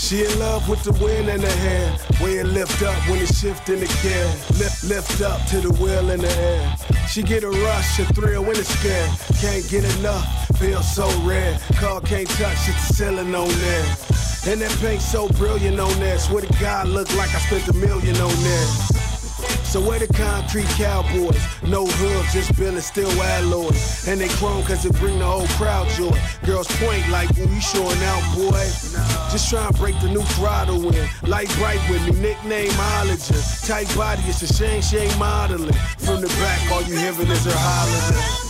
She in love with the wind in her hair. Way it lift up when it shift in the gear. Lift up to the wheel in the air. She get a rush, a thrill when it's scared. Can't get enough, feel so rare. Car can't touch, it's the ceiling on there. And that paint so brilliant on there. Swear to God, look like I spent $1 million on there. So where the concrete cowboys? No hooves, just Bill and steel alloys. And they chrome cause it bring the whole crowd joy. Girls point like, ooh, you showing out, boy. Just try and break the new throttle in. Light bright with me, nickname Hologen. Tight body, it's a shame she ain't modeling. From the back, all you hearing is her hollering.